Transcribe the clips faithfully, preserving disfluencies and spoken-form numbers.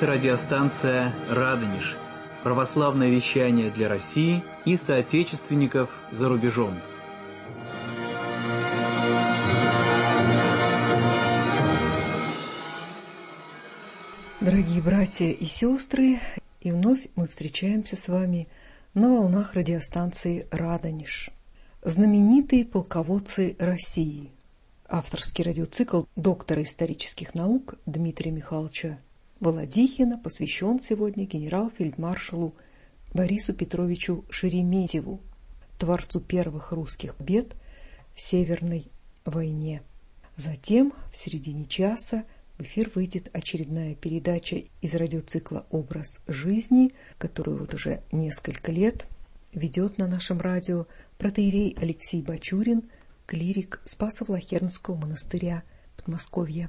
Это радиостанция «Радонеж». Православное вещание для России и соотечественников за рубежом. Дорогие братья и сестры, и вновь мы встречаемся с вами на волнах радиостанции «Радонеж». Знаменитые полководцы России. Авторский радиоцикл доктора исторических наук Дмитрия Михайловича Володихина посвящен сегодня генерал-фельдмаршалу Борису Петровичу Шереметьеву, творцу первых русских побед в Северной войне. Затем, в середине часа, в эфир выйдет очередная передача из радиоцикла «Образ жизни», которую вот уже несколько лет ведет на нашем радио протоиерей Алексей Бачурин, клирик Спасо-Влахернского монастыря Подмосковья.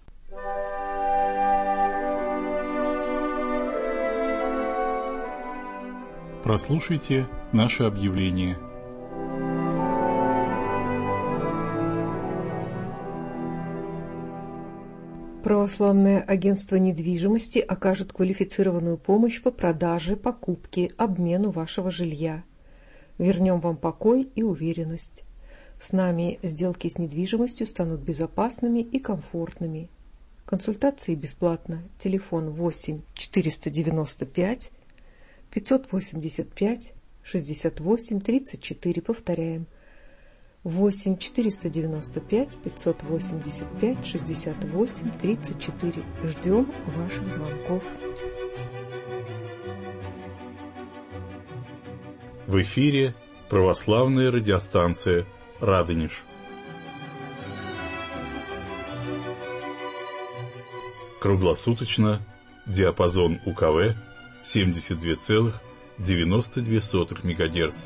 Прослушайте наше объявление. Православное агентство недвижимости окажет квалифицированную помощь по продаже, покупке, обмену вашего жилья. Вернем вам покой и уверенность. С нами сделки с недвижимостью станут безопасными и комфортными. Консультации бесплатно. Телефон восемь четыреста девяносто пять пятьсот восемьдесят пять шестьдесят восемь тридцать четыре. Повторяем. восемь четыреста девяносто пять пятьсот восемьдесят пять шестьдесят восемь тридцать четыре. Ждем ваших звонков. В эфире православная радиостанция «Радонеж». Круглосуточно диапазон УКВ семьдесят два целых девяносто две сотых мегагерца.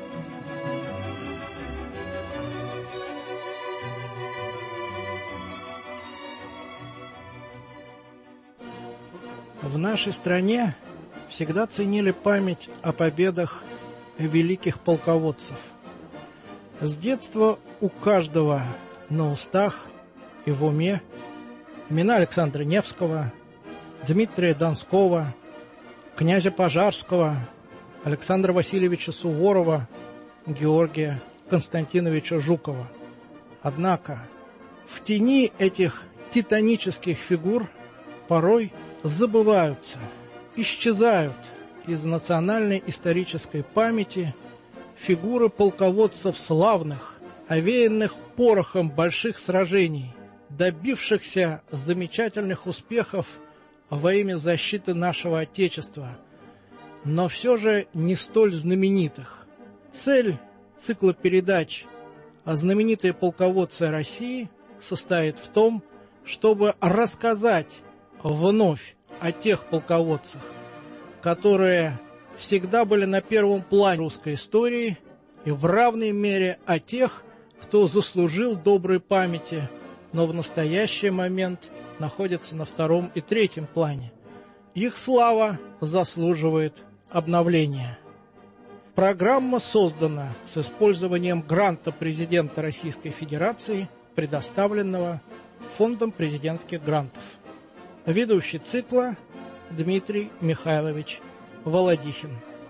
В нашей стране всегда ценили память о победах великих полководцев. С детства у каждого на устах и в уме имена Александра Невского, Дмитрия Донского, князя Пожарского, Александра Васильевича Суворова, Георгия Константиновича Жукова. Однако в тени этих титанических фигур порой забываются, исчезают из национальной исторической памяти фигуры полководцев славных, овеянных порохом больших сражений, добившихся замечательных успехов во имя защиты нашего Отечества, но все же не столь знаменитых. Цель цикла передач о знаменитые полководцы России состоит в том, чтобы рассказать вновь о тех полководцах, которые всегда были на первом плане русской истории, и в равной мере о тех, кто заслужил доброй памяти, но в настоящий момент находится на втором и третьем плане. Их слава заслуживает обновления. Программа создана с использованием гранта президента Российской Федерации, предоставленного Фондом президентских грантов. Ведущий цикла Дмитрий Михайлович Володихин.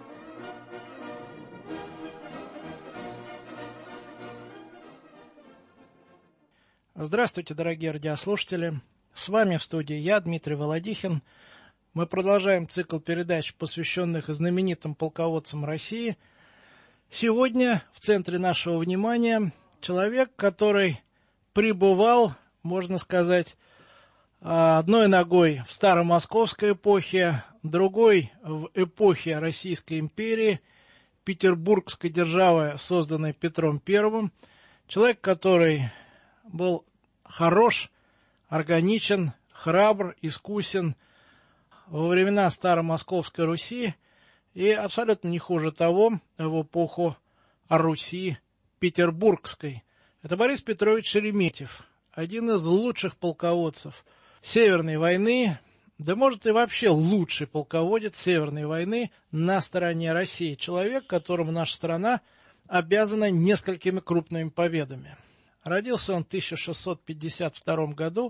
Здравствуйте, дорогие радиослушатели. С вами в студии я, Дмитрий Володихин. Мы продолжаем цикл передач, посвященных знаменитым полководцам России. Сегодня в центре нашего внимания человек, который пребывал, можно сказать, одной ногой в старомосковской эпохе, другой в эпохе Российской империи, Петербургской державы, созданной Петром Первым. Человек, который был хорош, органичен, храбр, искусен во времена Старомосковской Руси и абсолютно не хуже того в эпоху Руси Петербургской. Это Борис Петрович Шереметьев, один из лучших полководцев Северной войны, да может и вообще лучший полководец Северной войны на стороне России. Человек, которому наша страна обязана несколькими крупными победами. Родился он в тысяча шестьсот пятьдесят втором году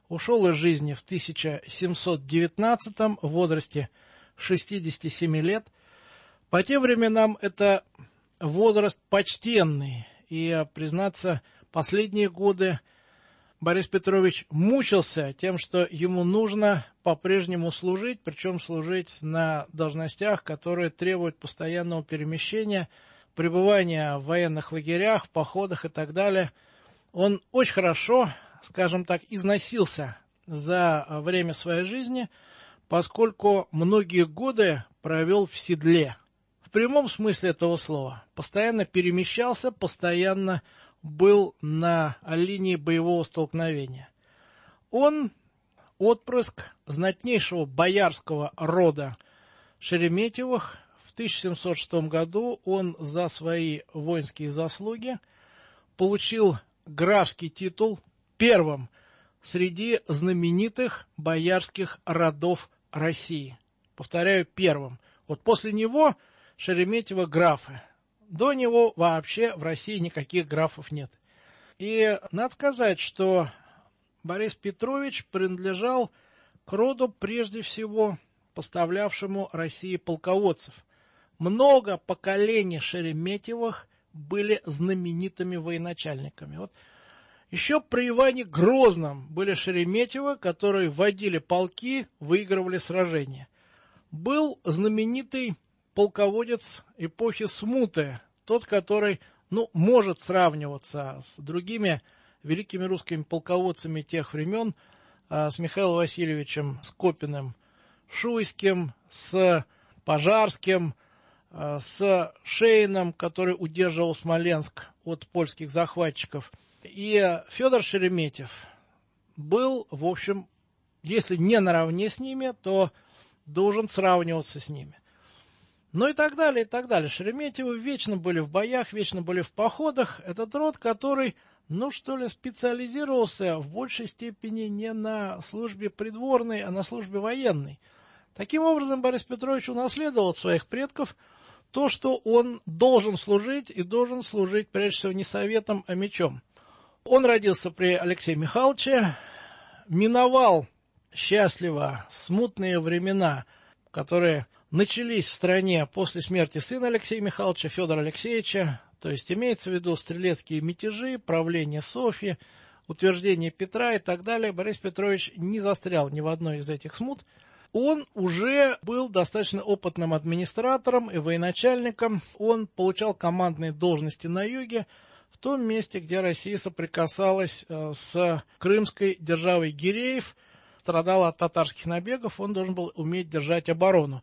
ушел из жизни в тысяча семьсот девятнадцатом в возрасте шестидесяти семи лет. По тем временам это возраст почтенный, и, признаться, последние годы Борис Петрович мучился тем, что ему нужно по-прежнему служить, причем служить на должностях, которые требуют постоянного перемещения, пребывания в военных лагерях, в походах и так далее. Он очень хорошо, скажем так, износился за время своей жизни, поскольку многие годы провел в седле. В прямом смысле этого слова. Постоянно перемещался, постоянно был на линии боевого столкновения. Он отпрыск знатнейшего боярского рода Шереметьевых. В тысяча семьсот шестом году он за свои воинские заслуги получил графский титул первым среди знаменитых боярских родов России. Повторяю, первым. Вот после него Шереметьево графы. До него вообще в России никаких графов нет. И надо сказать, что Борис Петрович принадлежал к роду, прежде всего, поставлявшему России полководцев. Много поколений Шереметьевых были знаменитыми военачальниками. Вот еще при Иване Грозном были Шереметьевы, которые водили полки, выигрывали сражения. Был знаменитый полководец эпохи Смуты, тот, который, ну, может сравниваться с другими великими русскими полководцами тех времен, с Михаилом Васильевичем Скопиным, Шуйским, с Пожарским, с Шейном, который удерживал Смоленск от польских захватчиков. И Федор Шереметьев был, в общем, если не наравне с ними, то должен сравниваться с ними. Ну и так далее, и так далее. Шереметьевы вечно были в боях, вечно были в походах. Этот род, который, ну что ли, специализировался в большей степени не на службе придворной, а на службе военной. Таким образом, Борис Петрович унаследовал от своих предков то, что он должен служить, и должен служить, прежде всего, не советом, а мечом. Он родился при Алексее Михайловиче, миновал счастливо смутные времена, которые начались в стране после смерти сына Алексея Михайловича, Федора Алексеевича, то есть имеется в виду стрелецкие мятежи, правление Софьи, утверждение Петра и так далее. Борис Петрович не застрял ни в одной из этих смут. Он уже был достаточно опытным администратором и военачальником. Он получал командные должности на юге, в том месте, где Россия соприкасалась с крымской державой Гиреев, страдала от татарских набегов, он должен был уметь держать оборону.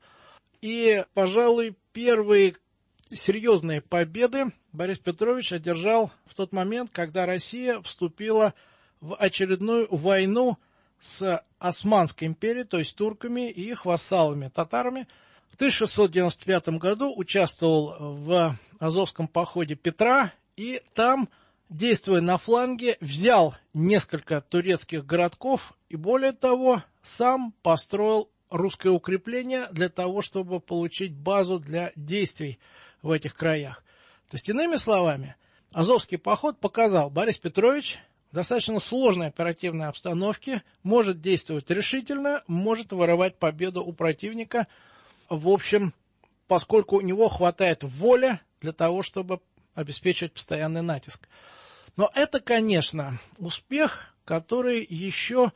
И, пожалуй, первые серьезные победы Борис Петрович одержал в тот момент, когда Россия вступила в очередную войну с Османской империей, то есть турками и их вассалами, татарами. В тысяча шестьсот девяносто пятом году участвовал в Азовском походе Петра и там, действуя на фланге, взял несколько турецких городков и, более того, сам построил русское укрепление для того, чтобы получить базу для действий в этих краях. То есть, иными словами, Азовский поход показал, Борис Петрович в достаточно сложной оперативной обстановке может действовать решительно, может вырывать победу у противника, в общем, поскольку у него хватает воли для того, чтобы обеспечивать постоянный натиск. Но это, конечно, успех, который еще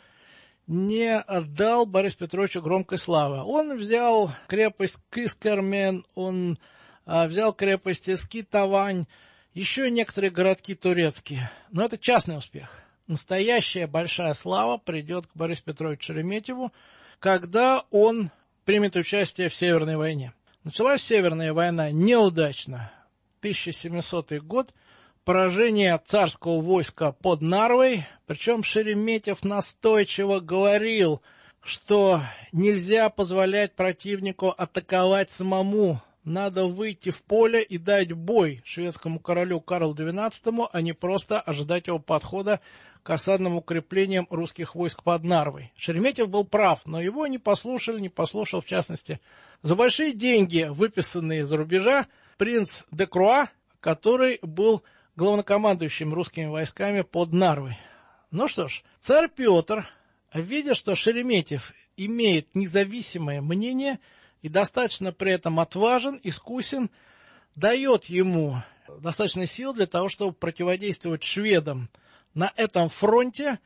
не дал Борису Петровичу громкой славы. Он взял крепость Кыскармен, он а, взял крепость Скитавань, еще некоторые городки турецкие. Но это частный успех. Настоящая большая слава придет к Борису Петровичу Шереметьеву, когда он примет участие в Северной войне. Началась Северная война неудачно. тысяча семисотый год. Поражение царского войска под Нарвой, причем Шереметьев настойчиво говорил, что нельзя позволять противнику атаковать самому, надо выйти в поле и дать бой шведскому королю Карлу двенадцатому, а не просто ожидать его подхода к осадным укреплениям русских войск под Нарвой. Шереметьев был прав, но его не послушали, не послушал в частности за большие деньги, выписанные из-за рубежа, принц де Круа, который был главнокомандующим русскими войсками под Нарвой. Ну что ж, царь Петр видя, что Шереметьев имеет независимое мнение и достаточно при этом отважен, искусен, дает ему достаточно сил для того, чтобы противодействовать шведам на этом фронте,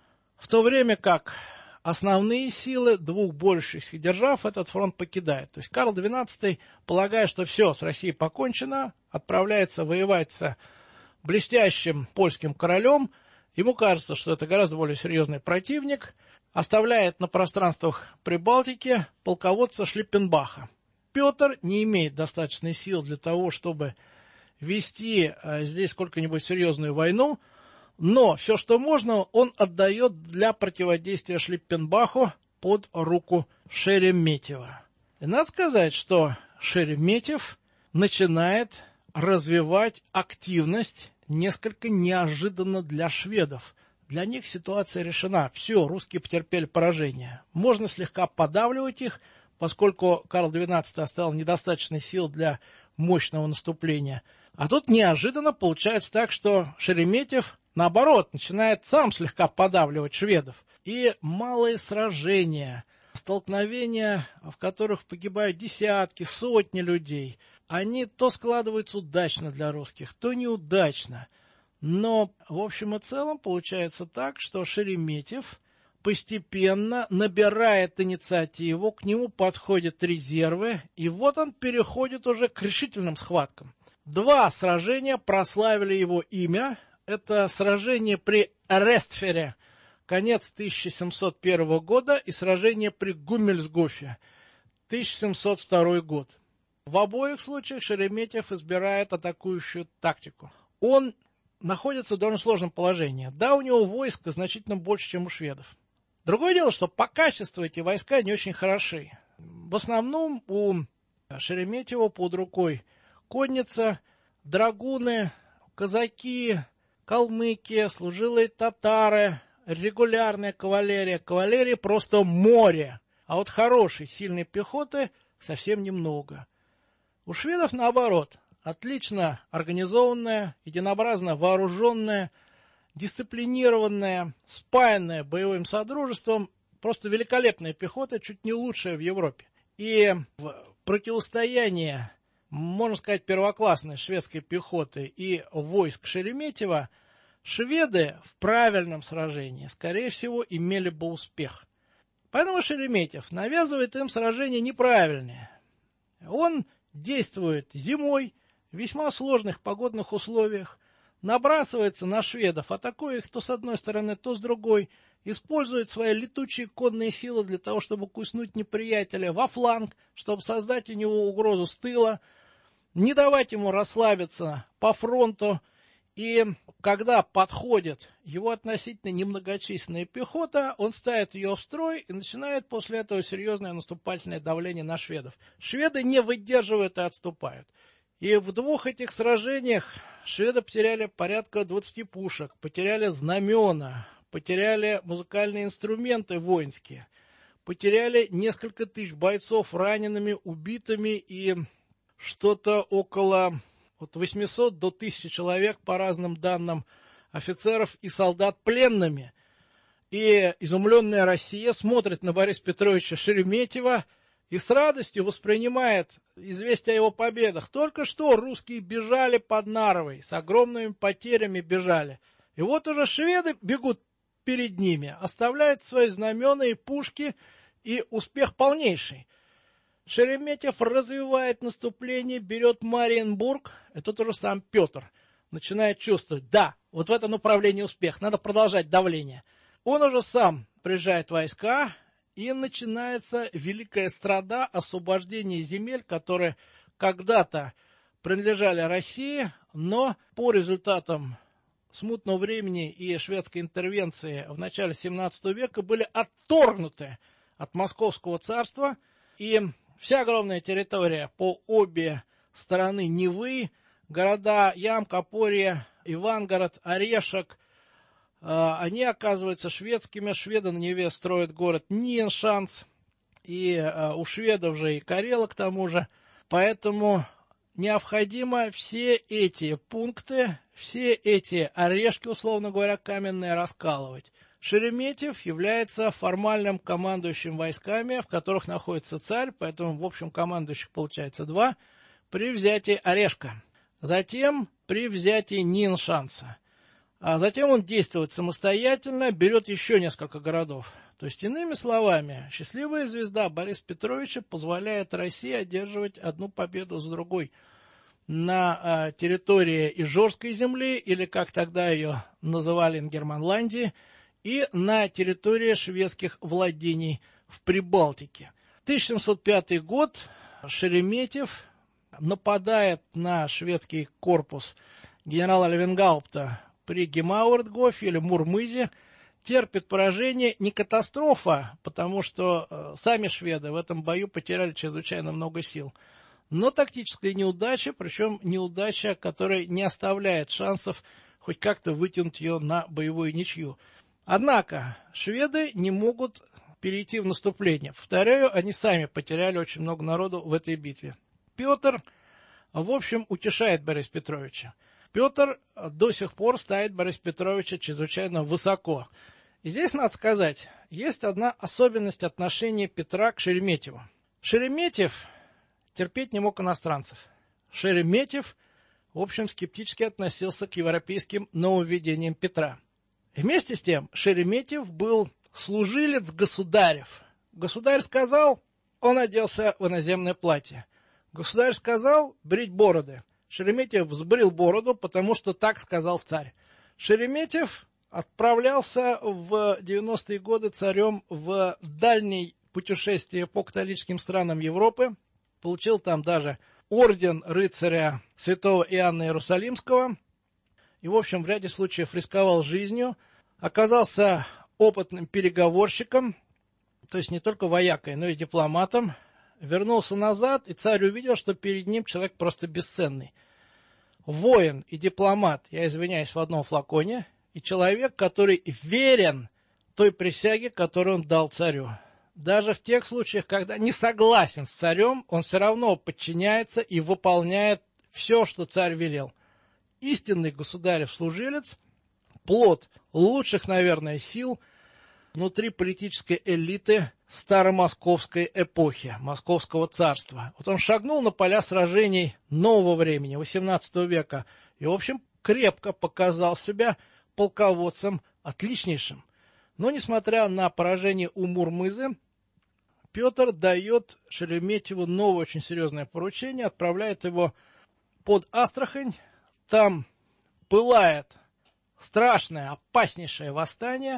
в то время как основные силы двух борющихся держав этот фронт покидают. То есть Карл двенадцатый, полагая, что все, с Россией покончено, отправляется воевать с блестящим польским королем. Ему кажется, что это гораздо более серьезный противник, оставляет на пространствах Прибалтики полководца Шлиппенбаха. Петр не имеет достаточной сил для того, чтобы вести а, здесь сколько-нибудь серьезную войну, но все, что можно, он отдает для противодействия Шлиппенбаху под руку Шереметьева. И надо сказать, что Шереметьев начинает развивать активность несколько неожиданно для шведов. Для них ситуация решена. Все, русские потерпели поражение. Можно слегка подавливать их, поскольку Карл двенадцатый оставил недостаточно сил для мощного наступления. А тут неожиданно получается так, что Шереметьев, наоборот, начинает сам слегка подавливать шведов. И малые сражения, столкновения, в которых погибают десятки, сотни людей, они то складываются удачно для русских, то неудачно. Но в общем и целом получается так, что Шереметьев постепенно набирает инициативу, к нему подходят резервы, и вот он переходит уже к решительным схваткам. Два сражения прославили его имя. Это сражение при Рестфере, конец тысяча семьсот первого года, и сражение при Гуммельсгофе, тысяча семьсот второй год. В обоих случаях Шереметьев избирает атакующую тактику. Он находится в довольно сложном положении. Да, у него войско значительно больше, чем у шведов. Другое дело, что по качеству эти войска не очень хороши. В основном у Шереметьева под рукой конница, драгуны, казаки, калмыки, служилые татары, регулярная кавалерия. Кавалерии просто море, а вот хорошей, сильной пехоты совсем немного. У шведов наоборот, отлично организованная, единообразно вооруженная, дисциплинированная, спаянная боевым содружеством, просто великолепная пехота, чуть не лучшая в Европе. И в противостоянии, можно сказать, первоклассной шведской пехоты и войск Шереметьева, шведы в правильном сражении, скорее всего, имели бы успех. Поэтому Шереметьев навязывает им сражение неправильное. Он действует зимой, в весьма сложных погодных условиях, набрасывается на шведов, атакуя их то с одной стороны, то с другой, использует свои летучие конные силы для того, чтобы куснуть неприятеля во фланг, чтобы создать у него угрозу с тыла, не давать ему расслабиться по фронту. И когда подходит его относительно немногочисленная пехота, он ставит ее в строй и начинает после этого серьезное наступательное давление на шведов. Шведы не выдерживают и отступают. И в двух этих сражениях шведы потеряли порядка двадцати пушек, потеряли знамена, потеряли музыкальные инструменты воинские, потеряли несколько тысяч бойцов ранеными, убитыми и что-то около от восьмисот до тысячи человек, по разным данным, офицеров и солдат пленными. И изумленная Россия смотрит на Бориса Петровича Шереметьева и с радостью воспринимает известие о его победах. Только что русские бежали под Нарвой, с огромными потерями бежали. И вот уже шведы бегут перед ними, оставляют свои знамена и пушки, и успех полнейший. Шереметьев развивает наступление, берет Мариенбург, и тут уже сам Петр начинает чувствовать, да, вот в этом направлении успех, надо продолжать давление. Он уже сам приезжает войска, и начинается великая страда освобождения земель, которые когда-то принадлежали России, но по результатам смутного времени и шведской интервенции в начале семнадцатого века были отторгнуты от Московского царства, и вся огромная территория по обе стороны Невы, города Ям, Копорье, Ивангород, Орешек, они оказываются шведскими. Шведы на Неве строят город Ниеншанс, и у шведов же и Карелы к тому же. Поэтому необходимо все эти пункты, все эти орешки, условно говоря, каменные, раскалывать. Шереметьев является формальным командующим войсками, в которых находится царь, поэтому, в общем, командующих получается два, при взятии Орешка. Затем при взятии Ниншанса. А затем он действует самостоятельно, берет еще несколько городов. То есть, иными словами, счастливая звезда Бориса Петровича позволяет России одерживать одну победу за другой на а, территории Ижорской земли, или, как тогда ее называли, Ингерманландии, и на территории шведских владений в Прибалтике. тысяча семьсот пятый год. Шереметьев нападает на шведский корпус генерала Левенгаупта при Гемауэртгофе или Мурмызе, терпит поражение, не катастрофа, потому что э, сами шведы в этом бою потеряли чрезвычайно много сил, но тактическая неудача, причем неудача, которая не оставляет шансов хоть как-то вытянуть ее на боевую ничью. Однако шведы не могут перейти в наступление. Повторяю, они сами потеряли очень много народу в этой битве. Петр, в общем, утешает Бориса Петровича. Петр до сих пор ставит Бориса Петровича чрезвычайно высоко. И здесь, надо сказать, есть одна особенность отношения Петра к Шереметьеву. Шереметьев терпеть не мог иностранцев. Шереметьев, в общем, скептически относился к европейским нововведениям Петра. Вместе с тем, Шереметьев был служилец государев. Государь сказал, он оделся в иноземное платье. Государь сказал брить бороды. Шереметьев взбрил бороду, потому что так сказал царь. Шереметьев отправлялся в девяностые годы царем в дальнее путешествие по католическим странам Европы. Получил там даже орден рыцаря святого Иоанна Иерусалимского. И, в общем, в ряде случаев рисковал жизнью. Оказался опытным переговорщиком, то есть не только воякой, но и дипломатом. Вернулся назад, и царь увидел, что перед ним человек просто бесценный. Воин и дипломат, я извиняюсь, в одном флаконе, и человек, который верен той присяге, которую он дал царю. Даже в тех случаях, когда не согласен с царем, он все равно подчиняется и выполняет все, что царь велел. Истинный государев служилец, плод лучших, наверное, сил внутри политической элиты старомосковской эпохи, Московского царства. Вот он шагнул на поля сражений нового времени, восемнадцатого века, и, в общем, крепко показал себя полководцем отличнейшим. Но, несмотря на поражение у Мурмызы, Петр дает Шереметьеву новое очень серьезное поручение, отправляет его под Астрахань. Там пылает страшное, опаснейшее восстание.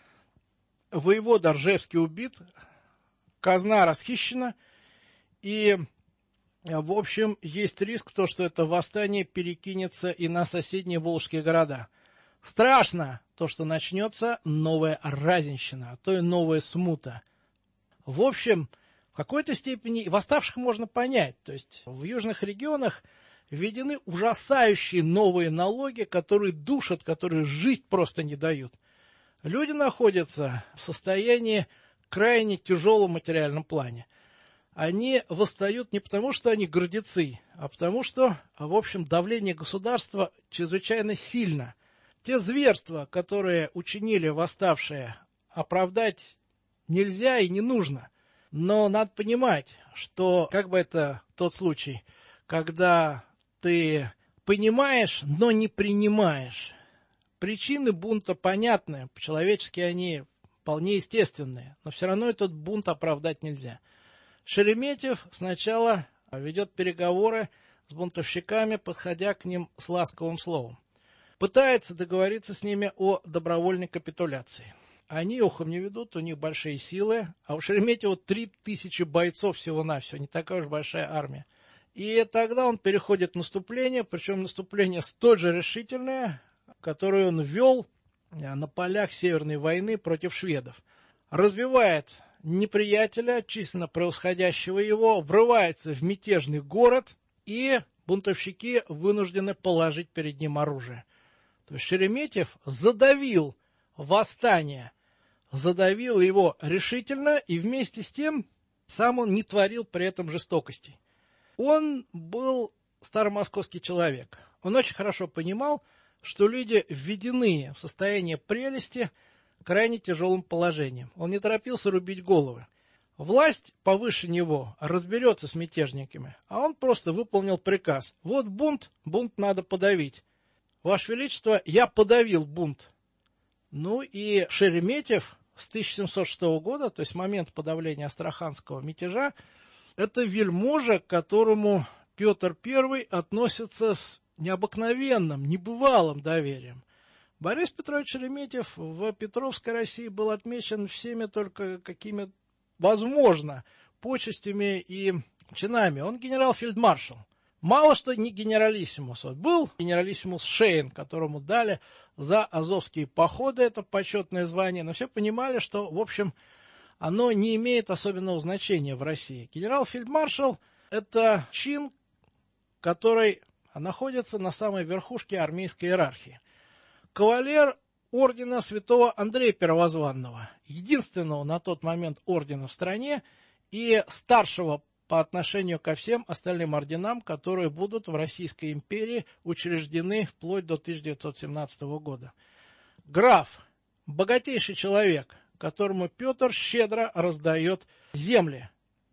Воевода Ржевский убит, казна расхищена, и, в общем, есть риск, то, что это восстание перекинется и на соседние волжские города. Страшно то, что начнется новая разинщина, а то и новая смута. В общем, в какой-то степени восставших можно понять. То есть в южных регионах введены ужасающие новые налоги, которые душат, которые жизнь просто не дают. Люди находятся в состоянии крайне тяжелом материальном плане. Они восстают не потому, что они гордецы, а потому что, в общем, давление государства чрезвычайно сильно. Те зверства, которые учинили восставшие, оправдать нельзя и не нужно. Но надо понимать, что как бы это тот случай, когда ты понимаешь, но не принимаешь. Причины бунта понятны, по-человечески они вполне естественные, но все равно этот бунт оправдать нельзя. Шереметьев сначала ведет переговоры с бунтовщиками, подходя к ним с ласковым словом. Пытается договориться с ними о добровольной капитуляции. Они ухом не ведут, у них большие силы, а у Шереметьева три тысячи бойцов всего-навсего, не такая уж большая армия. И тогда он переходит в наступление, причем наступление столь же решительное, которое он вел на полях Северной войны против шведов. Разбивает неприятеля, численно превосходящего его, врывается в мятежный город, и бунтовщики вынуждены положить перед ним оружие. То есть Шереметьев задавил восстание, задавил его решительно, и вместе с тем сам он не творил при этом жестокостей. Он был старомосковский человек. Он очень хорошо понимал, что люди введены в состояние прелести, крайне тяжелым положением. Он не торопился рубить головы. Власть повыше него разберется с мятежниками, а он просто выполнил приказ. Вот бунт, бунт надо подавить. Ваше Величество, я подавил бунт. Ну и Шереметьев с тысяча семьсот шестого года, то есть момент подавления Астраханского мятежа, это вельможа, к которому Петр Первый относится с необыкновенным, небывалым доверием. Борис Петрович Шереметьев в Петровской России был отмечен всеми только какими возможно почестями и чинами. Он генерал-фельдмаршал. Мало что не генералиссимус. Вот был генералиссимус Шейн, которому дали за азовские походы это почетное звание, но все понимали, что, в общем, оно не имеет особенного значения в России. Генерал-фельдмаршал – это чин, который находится на самой верхушке армейской иерархии. Кавалер ордена святого Андрея Первозванного, единственного на тот момент ордена в стране и старшего по отношению ко всем остальным орденам, которые будут в Российской империи учреждены вплоть до тысяча девятьсот семнадцатого года. Граф, богатейший человек, которому Петр щедро раздает земли.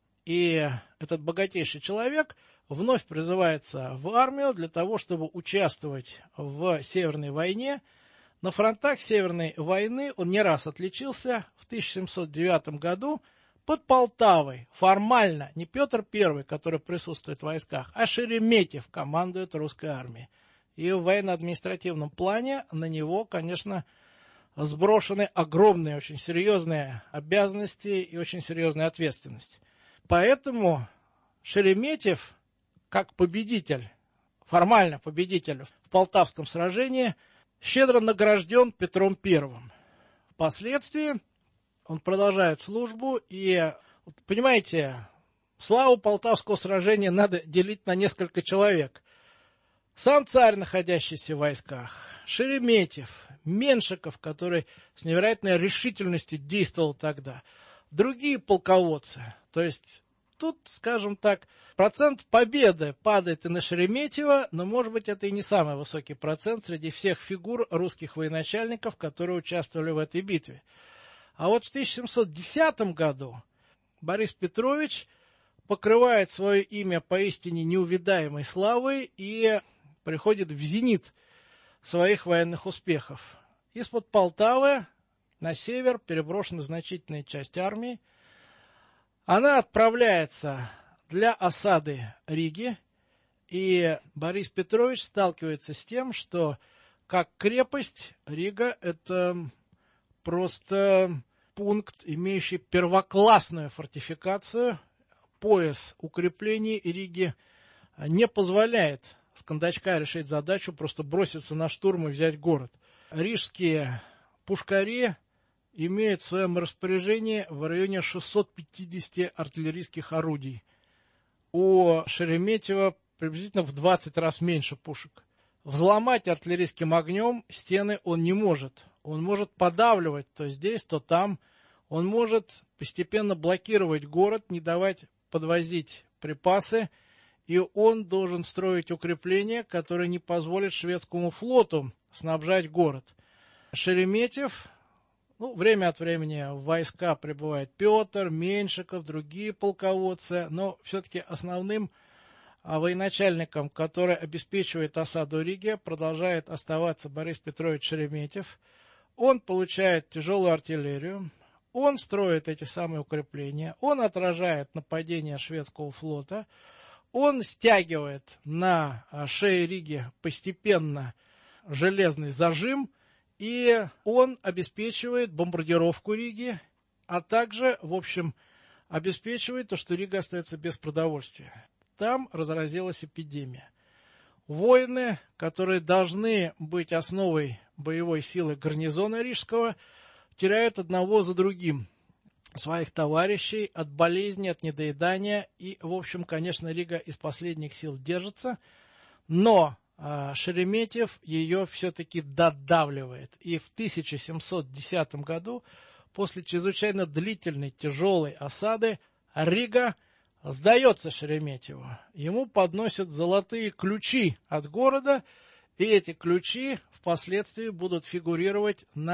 И этот богатейший человек вновь призывается в армию для того, чтобы участвовать в Северной войне. На фронтах Северной войны он не раз отличился. В тысяча семьсот девятом году под Полтавой формально не Петр Первый, который присутствует в войсках, а Шереметьев командует русской армией. И в военно-административном плане на него, конечно, сброшены огромные, очень серьезные обязанности и очень серьезная ответственность. Поэтому Шереметьев, как победитель, формально победитель в Полтавском сражении, щедро награжден Петром Первым. Впоследствии он продолжает службу, и, понимаете, славу Полтавского сражения надо делить на несколько человек. Сам царь, находящийся в войсках, Шереметьев, Меншиков, который с невероятной решительностью действовал тогда, другие полководцы. То есть тут, скажем так, процент победы падает и на Шереметьева, но, может быть, это и не самый высокий процент среди всех фигур русских военачальников, которые участвовали в этой битве. А вот в тысяча семьсот десятом году Борис Петрович покрывает свое имя поистине неувидаемой славой и приходит в зенит своих военных успехов. Из-под Полтавы на север переброшена значительная часть армии. Она отправляется для осады Риги, и Борис Петрович сталкивается с тем, что как крепость Рига – это просто пункт, имеющий первоклассную фортификацию. Пояс укреплений Риги не позволяет с кондачка решить задачу, просто броситься на штурм и взять город. Рижские пушкари имеют в своем распоряжении в районе шестисот пятидесяти артиллерийских орудий. У Шереметьева приблизительно в двадцать раз меньше пушек. Взломать артиллерийским огнем стены он не может. Он может подавливать то здесь, то там. Он может постепенно блокировать город, не давать подвозить припасы. И он должен строить укрепления, которые не позволят шведскому флоту снабжать город. Шереметьев, ну, время от времени в войска прибывает Петр, Меншиков, другие полководцы, но все-таки основным военачальником, который обеспечивает осаду Риги, продолжает оставаться Борис Петрович Шереметьев. Он получает тяжелую артиллерию, он строит эти самые укрепления, он отражает нападение шведского флота, он стягивает на шее Риги постепенно железный зажим, и он обеспечивает бомбардировку Риги, а также, в общем, обеспечивает то, что Рига остается без продовольствия. Там разразилась эпидемия. Воины, которые должны быть основой боевой силы гарнизона рижского, теряют одного за другим своих товарищей от болезни, от недоедания. И, в общем, конечно, Рига из последних сил держится. Но э, Шереметьев ее все-таки додавливает. И в тысяча семьсот десятом году, после чрезвычайно длительной, тяжелой осады, Рига сдается Шереметьеву. Ему подносят золотые ключи от города, и эти ключи впоследствии будут фигурировать на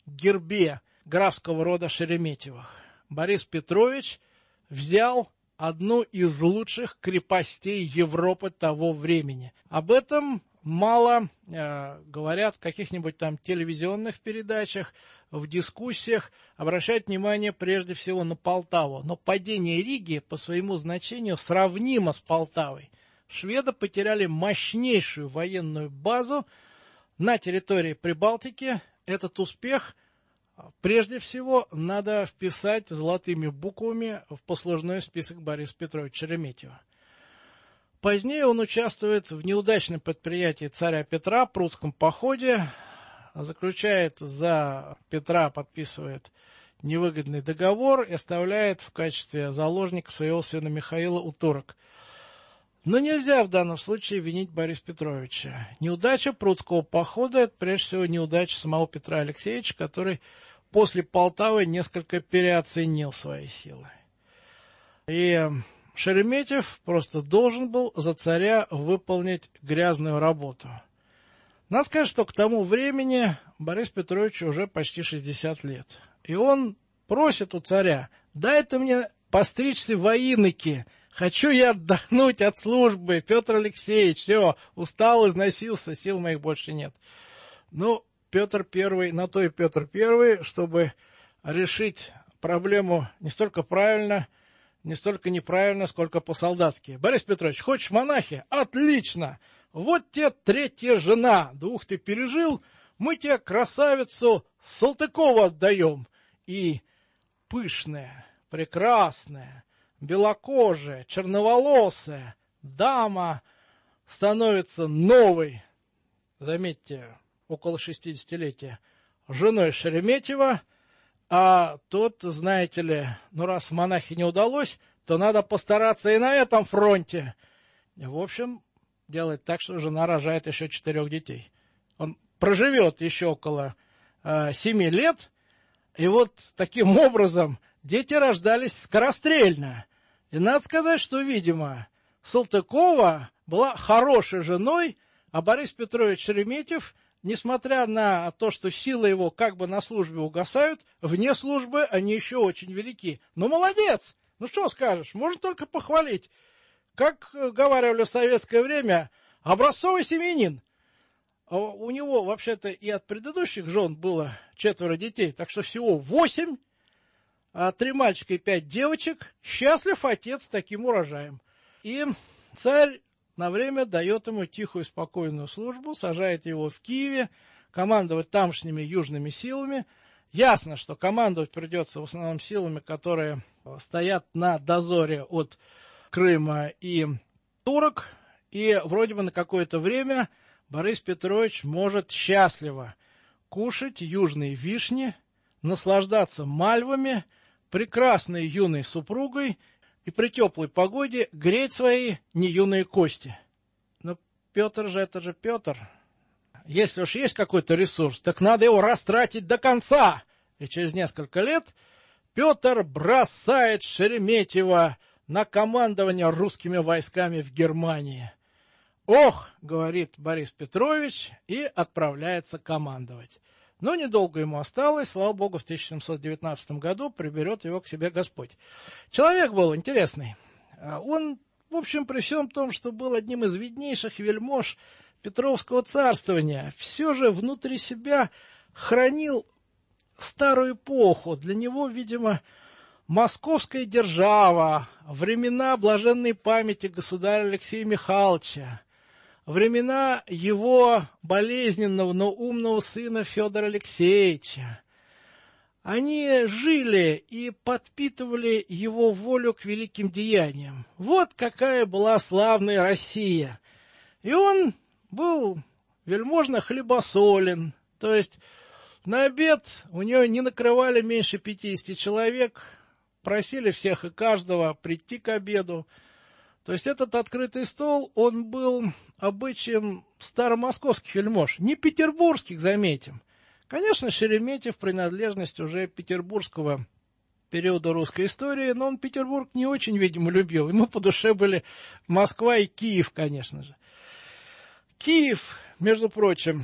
гербе графского рода Шереметьевых. Борис Петрович взял одну из лучших крепостей Европы того времени. Об этом мало э, говорят в каких-нибудь там телевизионных передачах, в дискуссиях, обращают внимание прежде всего на Полтаву. Но падение Риги по своему значению сравнимо с Полтавой. Шведы потеряли мощнейшую военную базу на территории Прибалтики. Этот успех прежде всего надо вписать золотыми буквами в послужной список Бориса Петровича Шереметьева. Позднее он участвует в неудачном предприятии царя Петра, Прудском походе, заключает за Петра, подписывает невыгодный договор и оставляет в качестве заложника своего сына Михаила у турок. Но нельзя в данном случае винить Бориса Петровича. Неудача Прудского похода – это прежде всего неудача самого Петра Алексеевича, который после Полтавы несколько переоценил свои силы. И Шереметьев просто должен был за царя выполнить грязную работу. Надо сказать, что к тому времени Борису Петровичу уже почти шестьдесят лет. И он просит у царя: дай ты мне постричься в иноки, хочу я отдохнуть от службы, Петр Алексеевич, все, устал, износился, сил моих больше нет. Ну, Петр Первый, на то и Петр Первый, чтобы решить проблему не столько правильно, не столько неправильно, сколько по-солдатски. Борис Петрович, хочешь монахи? Отлично! Вот тебе третья жена, двух ты пережил, мы тебе красавицу Салтыкову отдаем. И пышная, прекрасная, белокожая, черноволосая дама становится новой, заметьте, около шестидесятилетия, женой Шереметьева, а тот, знаете ли, ну раз монахи не удалось, то надо постараться и на этом фронте. В общем, делает так, что жена рожает еще четырех детей. Он проживет еще около э, семи лет, и вот таким образом дети рождались скорострельно. И надо сказать, что, видимо, Салтыкова была хорошей женой, а Борис Петрович Шереметьев, несмотря на то, что силы его как бы на службе угасают, вне службы они еще очень велики. Ну, молодец! Ну, что скажешь, можно только похвалить. Как говаривали в советское время, образцовый семьянин. У него, вообще-то, и от предыдущих жен было четверо детей, так что всего восемь, а три мальчика и пять девочек. Счастлив отец с таким урожаем. И царь на время дает ему тихую, спокойную службу, сажает его в Киеве, командовать тамошними южными силами. Ясно, что командовать придется в основном силами, которые стоят на дозоре от Крыма и турок, и вроде бы на какое-то время Борис Петрович может счастливо кушать южные вишни, наслаждаться мальвами, прекрасной юной супругой и при теплой погоде греть свои неюные кости. Но Петр же, это же Петр. Если уж есть какой-то ресурс, так надо его растратить до конца. И через несколько лет Петр бросает Шереметьева на командование русскими войсками в Германии. «Ох!» — говорит Борис Петрович и отправляется командовать. Но недолго ему осталось, слава богу, в тысяча семьсот девятнадцатом году приберет его к себе Господь. Человек был интересный. Он, в общем, при всем том, что был одним из виднейших вельмож Петровского царствования, все же внутри себя хранил старую эпоху. Для него, видимо, московская держава, времена блаженной памяти государя Алексея Михайловича, времена его болезненного, но умного сына Федора Алексеевича, они жили и подпитывали его волю к великим деяниям. Вот какая была славная Россия. И он был вельможно хлебосолен, то есть на обед у него не накрывали меньше пятидесяти человек, просили всех и каждого прийти к обеду. То есть этот открытый стол, он был обычаем старомосковских вельмож, не петербургских, заметим. Конечно, Шереметьев принадлежность уже петербургского периода русской истории, но он Петербург не очень, видимо, любил. Ему по душе были Москва и Киев, конечно же. Киев, между прочим,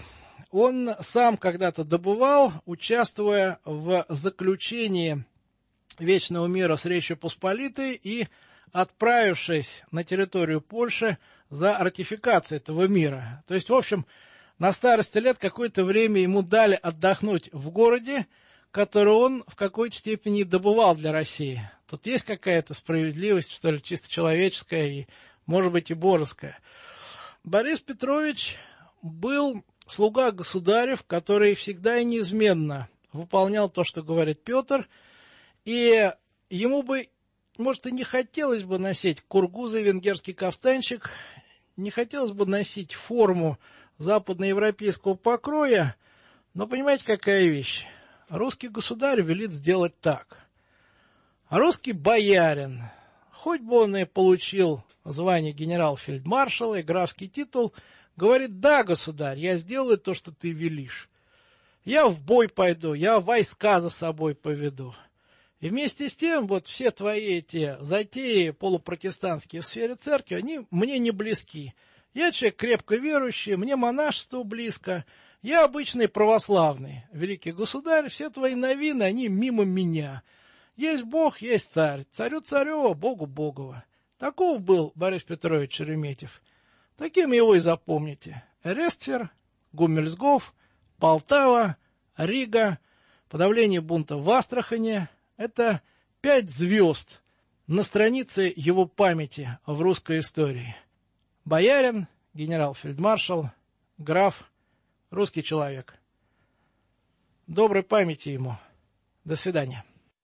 он сам когда-то добывал, участвуя в заключении Вечного мира с Речью Посполитой и отправившись на территорию Польши за ратификацией этого мира. То есть, в общем, на старости лет какое-то время ему дали отдохнуть в городе, который он в какой-то степени добывал для России. Тут есть какая-то справедливость, что ли, чисто человеческая и, может быть, и божеская. Борис Петрович был слуга государев, который всегда и неизменно выполнял то, что говорит Петр, и ему бы, может, и не хотелось бы носить кургузый венгерский кафтанчик, не хотелось бы носить форму западноевропейского покроя, но понимаете, какая вещь? Русский государь велит сделать так. А русский боярин, хоть бы он и получил звание генерал-фельдмаршала и графский титул, говорит: да, государь, я сделаю то, что ты велишь. Я в бой пойду, я войска за собой поведу. И вместе с тем, вот все твои эти затеи полупротестантские в сфере церкви, они мне не близки. Я человек крепко верующий, мне монашество близко, я обычный православный. Великий государь, все твои новины, они мимо меня. Есть Бог, есть царь, царю царева, Богу Богова. Таков был Борис Петрович Шереметьев. Таким его и запомните. Рествер, Гумельсгоф, Полтава, Рига, подавление бунта в Астрахани — это пять звезд на странице его памяти в русской истории. Боярин, генерал-фельдмаршал, граф, русский человек. Доброй памяти ему. До свидания.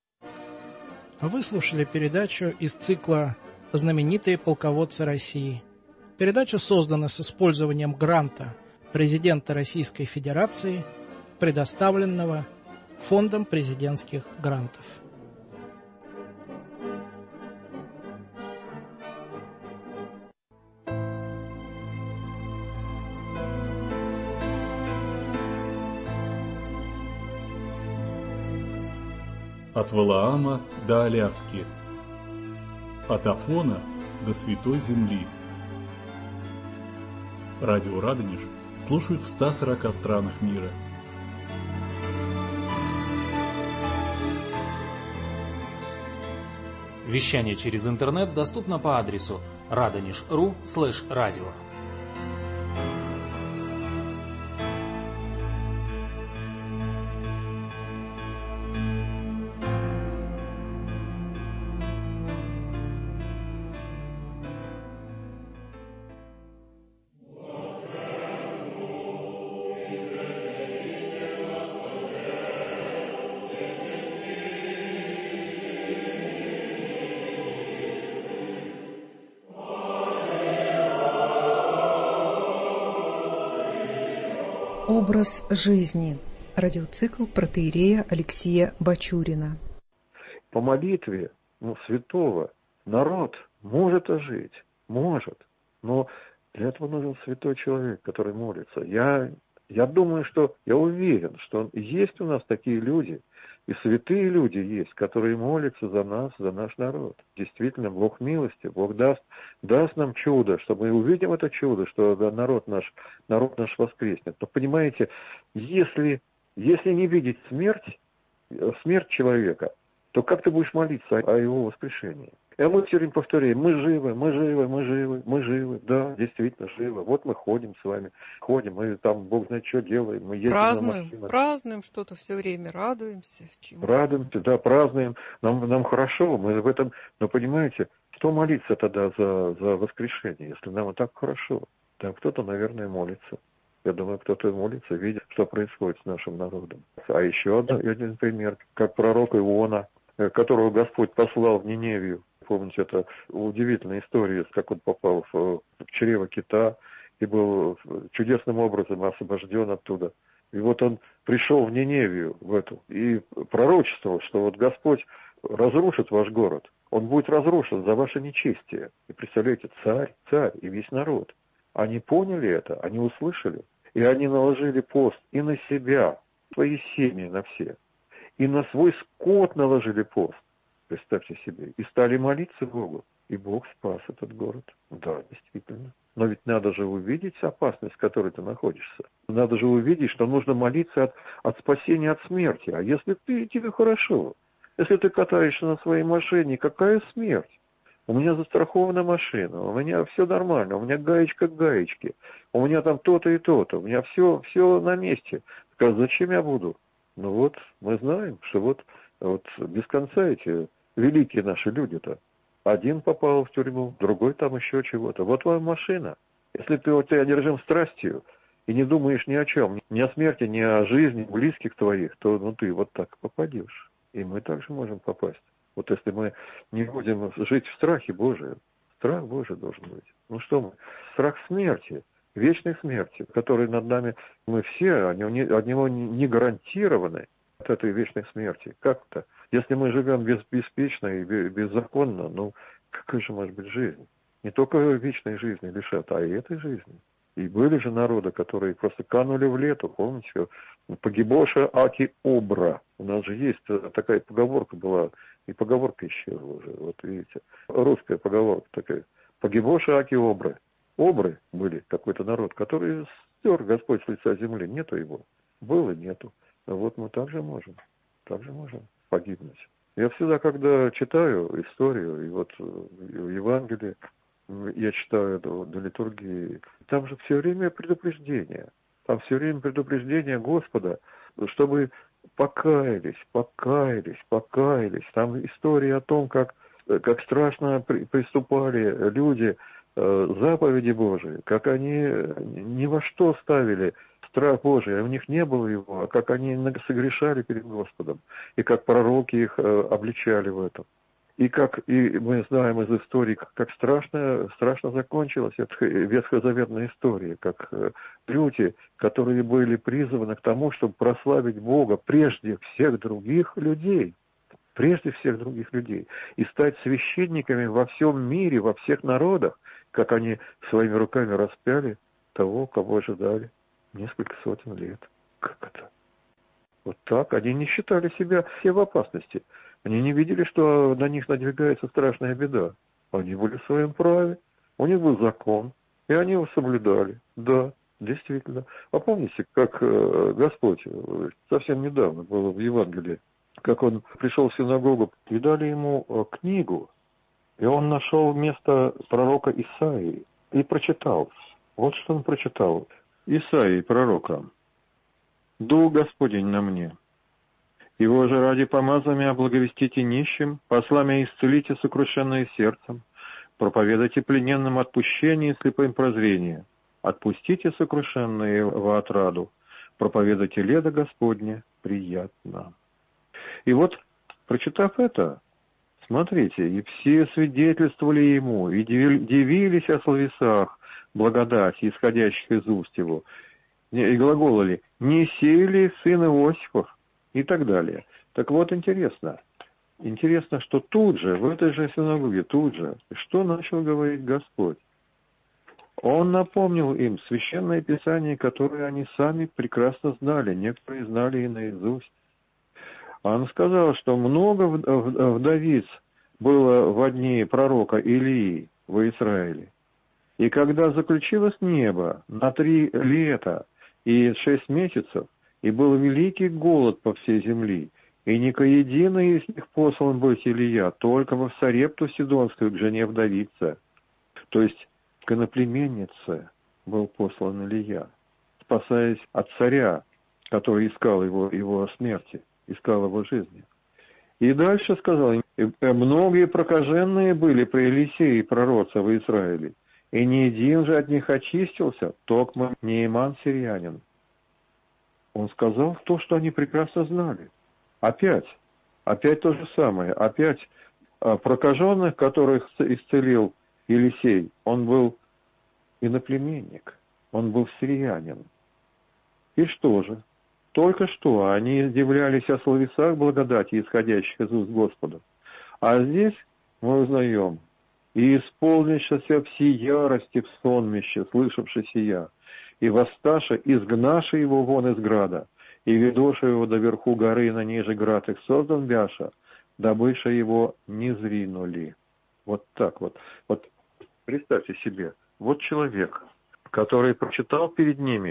Вы слушали передачу из цикла «Знаменитые полководцы России». Передача создана с использованием гранта президента Российской Федерации, предоставленного Фондом президентских грантов. От Валаама до Аляски, от Афона до Святой Земли. Радио Радонеж слушают в ста сорока странах мира. Вещание через интернет доступно по адресу радонеж.ру слэш радио. Образ жизни. Радиоцикл протоиерея Алексея Бачурина. По молитве, ну, святого, народ может ожить, может, но для этого нужен святой человек, который молится. Я, я думаю, что, я уверен, что есть у нас такие люди, и святые люди есть, которые молятся за нас, за наш народ. Действительно, Бог милости, Бог даст, даст нам чудо, что мы увидим это чудо, что народ наш, народ наш воскреснет. Но понимаете, если, если не видеть смерть, смерть человека, то как ты будешь молиться о его воскрешении? А мы все время повторяем: мы живы, мы живы, мы живы, мы живы. Да, действительно живы. Вот мы ходим с вами, ходим, мы там Бог знает что делаем. Мы ездим празднуем, на машинах. Празднуем что-то все время, радуемся. Чему? Радуемся, да, празднуем. Нам, нам хорошо, мы в этом... Но понимаете, кто молится тогда за, за воскрешение, если нам и так хорошо? Там кто-то, наверное, молится. Я думаю, кто-то молится, видит, что происходит с нашим народом. А еще один пример, как пророк Иона, которого Господь послал в Ниневию. Помните, это удивительная история, как он попал в, в чрево кита и был чудесным образом освобожден оттуда. И вот он пришел в Ниневию, в эту, и пророчествовал, что вот Господь разрушит ваш город. Он будет разрушен за ваше нечестие. И представляете, царь, царь и весь народ. Они поняли это, они услышали. И они наложили пост и на себя, свои семьи на все. И на свой скот наложили пост. Представьте себе. И стали молиться Богу. И Бог спас этот город. Да, действительно. Но ведь надо же увидеть опасность, в которой ты находишься. Надо же увидеть, что нужно молиться от, от спасения от смерти. А если ты, тебе хорошо, если ты катаешься на своей машине, какая смерть? У меня застрахована машина, у меня все нормально, у меня гаечка к гаечке, у меня там то-то и то-то, у меня все, все на месте. Так, зачем я буду? Ну вот, мы знаем, что вот, вот без конца эти великие наши люди-то. Один попал в тюрьму, другой там еще чего-то. Вот вам машина. Если ты, вот, ты одержим страстью и не думаешь ни о чем, ни о смерти, ни о жизни близких твоих, то ну, ты вот так попадешь. И мы также можем попасть. Вот если мы не будем жить в страхе Божием, страх Божий должен быть. Ну что мы? Страх смерти, вечной смерти, который над нами, мы все, от него не гарантированы, от этой вечной смерти. Как-то? Если мы живем без, беспечно и беззаконно, ну какая же может быть жизнь? Не только вечной жизни лишат, а и этой жизни. И были же народы, которые просто канули в лету, помните, погибоша аки обра. У нас же есть такая поговорка была, и поговорка исчезла уже, вот видите. Русская поговорка такая, погибоша аки обры. Обры были какой-то народ, который стер Господь с лица земли, нету его. Было, нету. А вот мы также можем, также можем погибнуть. Я всегда, когда читаю историю, и вот в Евангелии, я читаю до, до литургии, там же все время предупреждение. Там все время предупреждение Господа, чтобы покаялись, покаялись, покаялись. Там история о том, как, как страшно при, приступали люди э, заповеди Божии, как они ни во что ставили страх Божий, а у них не было его, а как они согрешали перед Господом, и как пророки их э, обличали в этом. И как и мы знаем из истории, как страшно, страшно закончилась эта ветхозаветная история, как люди, которые были призваны к тому, чтобы прославить Бога прежде всех других людей, прежде всех других людей, и стать священниками во всем мире, во всех народах, как они своими руками распяли того, кого ожидали несколько сотен лет. Как это? Вот так. Они не считали себя все в опасности. Они не видели, что на них надвигается страшная беда. Они были в своем праве. У них был закон, и они его соблюдали. Да, действительно. А помните, как Господь совсем недавно было в Евангелии, как он пришел в синагогу, и дали ему книгу, и он нашел место пророка Исаии и прочитал. Вот что он прочитал. Исаии, пророка. «Дух Господень на мне. Его же ради помазания благовестите нищим, послами исцелите сокрушенные сердцем, проповедайте плененным отпущение и слепым прозрение, отпустите сокрушенные во отраду, проповедайте лето Господне приятно». И вот, прочитав это, смотрите, и все свидетельствовали ему, и дивились о словесах благодати, исходящих из уст его, и глаголали: «Не сей ли сын Иосифов?» И так далее. Так вот, интересно. Интересно, что тут же, в этой же синагоге, тут же, что начал говорить Господь? Он напомнил им священное писание, которое они сами прекрасно знали, некоторые знали и наизусть. Он сказал, что много вдовиц было в дни пророка Илии в Израиле. И когда заключилось небо на три лета и шесть месяцев, и был великий голод по всей земли, и ни к единой из них послан быть Илия, только во Сарепту Сидонскую к жене вдовице. То есть к иноплеменнице был послан Илия, спасаясь от царя, который искал его, его смерти, искал его жизни. И дальше сказал: многие прокаженные были при Елисее пророце в Израиле, и ни один же от них очистился, только Неиман сирянин. Он сказал то, что они прекрасно знали. Опять, опять то же самое. Опять прокаженных, которых исцелил Елисей, он был иноплеменник, он был сириянин. И что же? Только что они издевлялись о словесах благодати, исходящих из уст Господа. А здесь мы узнаем: «И исполнившися все ярости в сонмище, слышавши сия, и воссташа, изгнаша его вон из града, и ведоша его до верху горы, на ниже град их создан бяша, добыша его не зринули». Вот так вот. Вот представьте себе, вот человек, который прочитал перед ними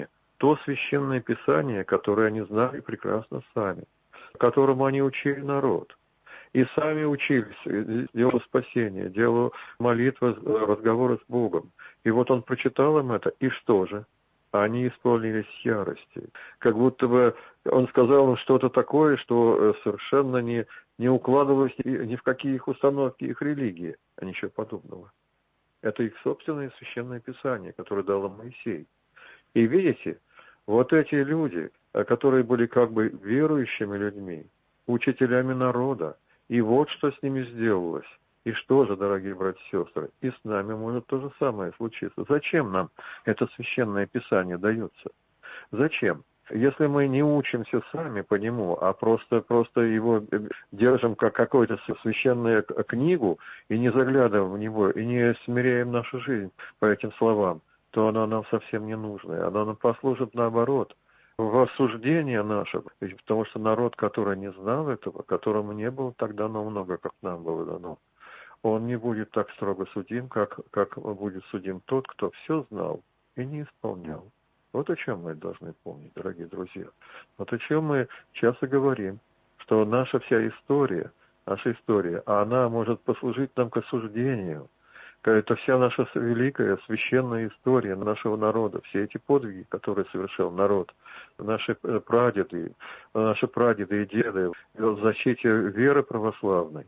то священное писание, которое они знали прекрасно сами, которому они учили народ. И сами учились делу спасения, делу молитвы, разговора с Богом. И вот он прочитал им это, и что же? Они исполнились ярости. Как будто бы он сказал им что-то такое, что совершенно не, не укладывалось ни в какие их установки, их религии, а ничего подобного. Это их собственное священное писание, которое дал им Моисей. И видите, вот эти люди, которые были как бы верующими людьми, учителями народа, и вот что с ними сделалось. И что же, дорогие братья и сестры, и с нами может то же самое случиться. Зачем нам это священное писание дается? Зачем? Если мы не учимся сами по нему, а просто, просто его держим как какую-то священную книгу и не заглядываем в него, и не смиряем нашу жизнь по этим словам, то она нам совсем не нужна. Она нам послужит наоборот в осуждение наше, потому что народ, который не знал этого, которому не было так дано много, как нам было дано, он не будет так строго судим, как, как будет судим тот, кто все знал и не исполнял. Вот о чем мы должны помнить, дорогие друзья. Вот о чем мы часто говорим, что наша вся история, наша история, она может послужить нам к осуждению. Это вся наша великая священная история нашего народа, все эти подвиги, которые совершил народ, наши прадеды, наши прадеды и деды в защите веры православной.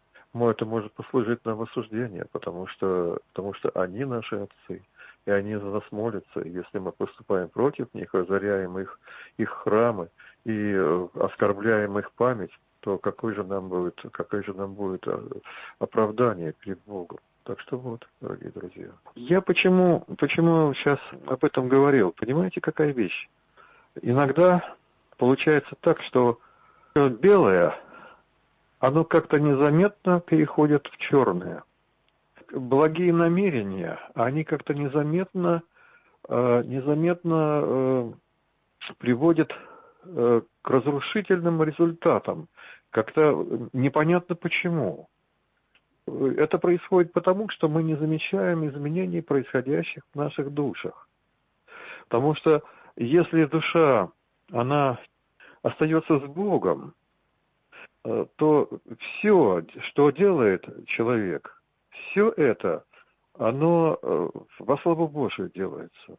Это может послужить нам в осуждение, потому что, потому что они наши отцы, и они за нас молятся. И если мы поступаем против них, разоряем их, их храмы и оскорбляем их память, то какое же нам будет, какое же нам будет оправдание перед Богом? Так что вот, дорогие друзья. Я почему, почему сейчас об этом говорил? Понимаете, какая вещь? Иногда получается так, что белое, оно как-то незаметно переходит в черное. Благие намерения, они как-то незаметно, незаметно приводят к разрушительным результатам. Как-то непонятно почему. Это происходит потому, что мы не замечаем изменений, происходящих в наших душах. Потому что если душа, она остается с Богом, то все, что делает человек, все это, оно во славу Божию делается.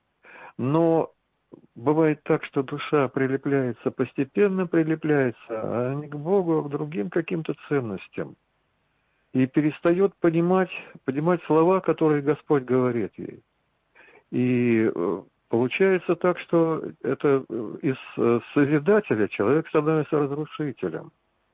Но бывает так, что душа прилепляется, постепенно прилепляется, а не к Богу, а к другим каким-то ценностям. И перестает понимать, понимать слова, которые Господь говорит ей. И получается так, что это из созидателя человек становится разрушителем.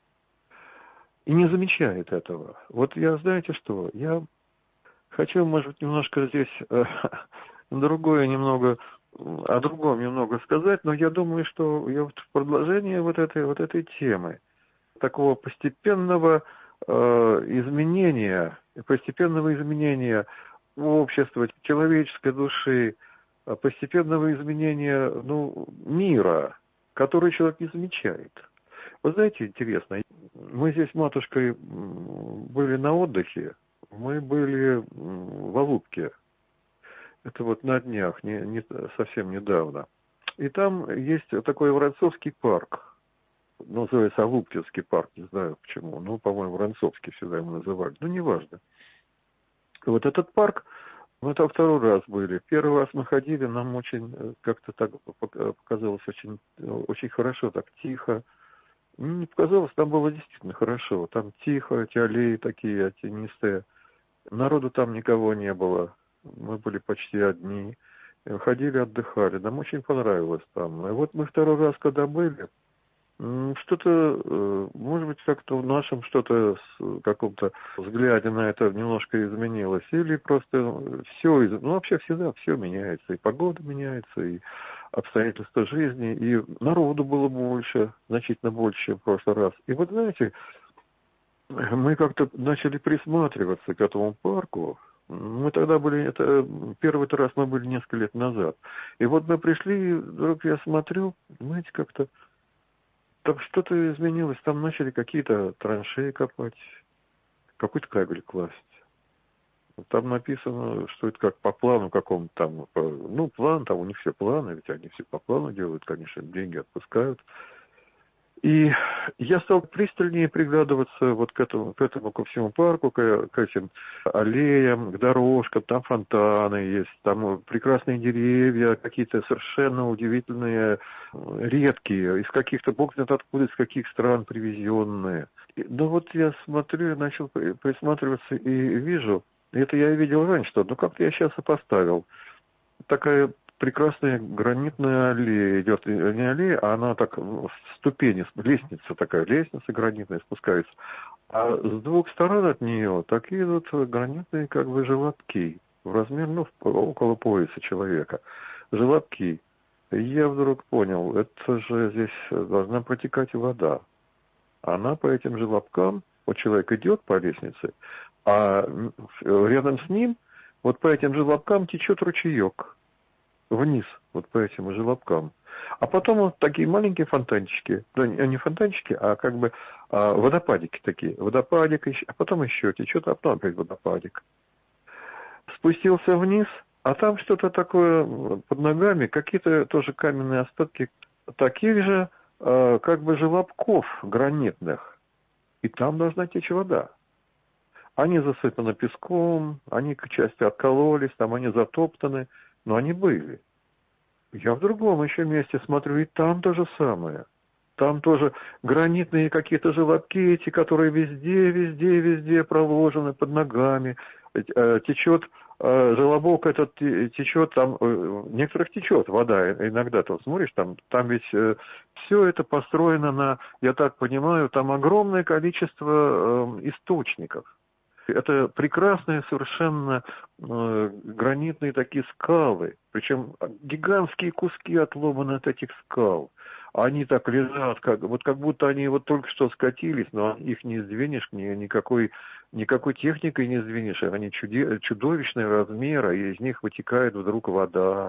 И не замечает этого. Вот я, знаете что, я хочу, может быть, немножко здесь э, другое немного, о другом немного сказать, но я думаю, что я вот в продолжение вот этой, вот этой темы, такого постепенного э, изменения, постепенного изменения общества, человеческой души, постепенного изменения, ну, мира, который человек не замечает. Вы знаете, интересно, мы здесь с матушкой были на отдыхе, мы были в Алупке, это вот на днях, не, не, совсем недавно. И там есть такой Воронцовский парк, называется Алупкинский парк, не знаю почему, ну, по-моему, Воронцовский всегда его называли, ну, неважно. Вот этот парк, мы там второй раз были. Первый раз мы ходили, нам очень, как-то так показалось очень, очень хорошо, так тихо. Мне показалось, там было действительно хорошо. Там тихо, эти аллеи такие тенистые. Народу там никого не было. Мы были почти одни. Ходили, отдыхали. Нам очень понравилось там. И вот мы второй раз, когда были, что-то, может быть, как-то в нашем что-то, каком-то взгляде на это немножко изменилось. Или просто все, ну, вообще всегда все меняется. И погода меняется, и обстоятельства жизни, и народу было больше, значительно больше, чем в прошлый раз. И вот, знаете, мы как-то начали присматриваться к этому парку. Мы тогда были, это первый раз мы были несколько лет назад. И вот мы пришли, вдруг я смотрю, знаете, как-то там что-то изменилось, там начали какие-то траншеи копать, какой-то кабель класть. Там написано, что это как по плану какому-то там, по, ну, план, там у них все планы, ведь они все по плану делают, конечно, деньги отпускают. И я стал пристальнее приглядываться вот к этому, к этому ко всему парку, к, к этим аллеям, к дорожкам, там фонтаны есть, там прекрасные деревья, какие-то совершенно удивительные, редкие, из каких-то, бог знает откуда, из каких стран привезенные. Ну вот я смотрю, начал присматриваться и вижу, это я и видел раньше, но как-то я сейчас сопоставил. Такая прекрасная гранитная аллея идет, не аллея, а она так, ступени, лестница такая, лестница гранитная спускается. А с двух сторон от нее такие идут гранитные как бы желобки, в размер, ну, около пояса человека. Желобки. И я вдруг понял, это же здесь должна протекать вода. Она по этим желобкам, вот человек идет по лестнице, а рядом с ним, вот по этим желобкам течет ручеек. Вниз, вот по этим желобкам. А потом вот такие маленькие фонтанчики, да, не фонтанчики, а как бы а, водопадики такие. Водопадик, а потом еще течет, а потом опять водопадик. Спустился вниз, а там что-то такое под ногами, какие-то тоже каменные остатки таких же, а, как бы желобков гранитных. И там должна течь вода. Они засыпаны песком, они к части откололись, там они затоптаны. Но они были. Я в другом еще месте смотрю, и там то же самое. Там тоже гранитные какие-то желобки эти, которые везде, везде, везде проложены под ногами. Течет желобок этот, течет там, в некоторых течет вода. Иногда ты смотришь, там, там ведь все это построено на, я так понимаю, там огромное количество источников. Это прекрасные совершенно э, гранитные такие скалы, причем гигантские куски отломаны от этих скал. Они так лежат, как, вот как будто они вот только что скатились, но их не сдвинешь, ни, никакой, никакой техникой не сдвинешь. Они чуде, чудовищные размера, и из них вытекает вдруг вода.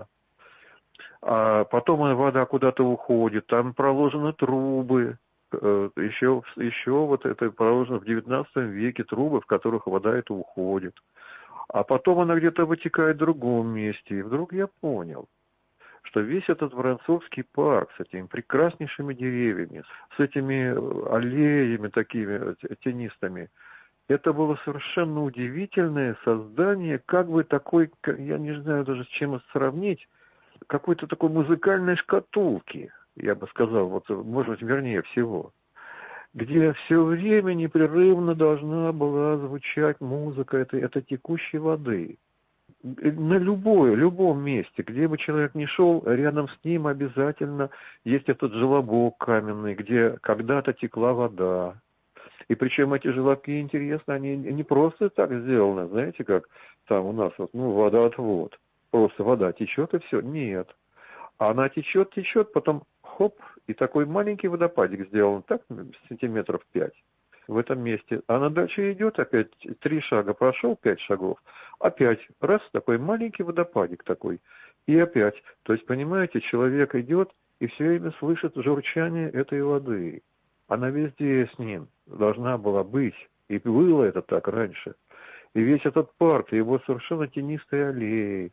А потом вода куда-то уходит, там проложены трубы. Еще, еще вот это проложено в девятнадцатом веке трубы, в которых вода эта уходит. А потом она где-то вытекает в другом месте. И вдруг я понял, что весь этот Воронцовский парк с этими прекраснейшими деревьями, с этими аллеями такими тенистыми, это было совершенно удивительное создание, как бы такой, я не знаю даже с чем это сравнить, какой-то такой музыкальной шкатулки. Я бы сказал, вот, может быть, вернее всего, где все время непрерывно должна была звучать музыка этой, этой текущей воды. На любой, любом месте, где бы человек ни шел, рядом с ним обязательно есть этот желобок каменный, где когда-то текла вода. И причем эти желобки, интересно, они не просто так сделаны, знаете, как там у нас, вот, ну, водоотвод, просто вода течет и все. Нет. Она течет, течет, потом хоп, и такой маленький водопадик сделан, так, сантиметров пять в этом месте. Она дальше идет, опять три шага прошел, пять шагов, опять раз, такой маленький водопадик такой, и опять. То есть, понимаете, человек идет и все время слышит журчание этой воды. Она везде с ним должна была быть, и было это так раньше. И весь этот парк, его совершенно тенистые аллеи,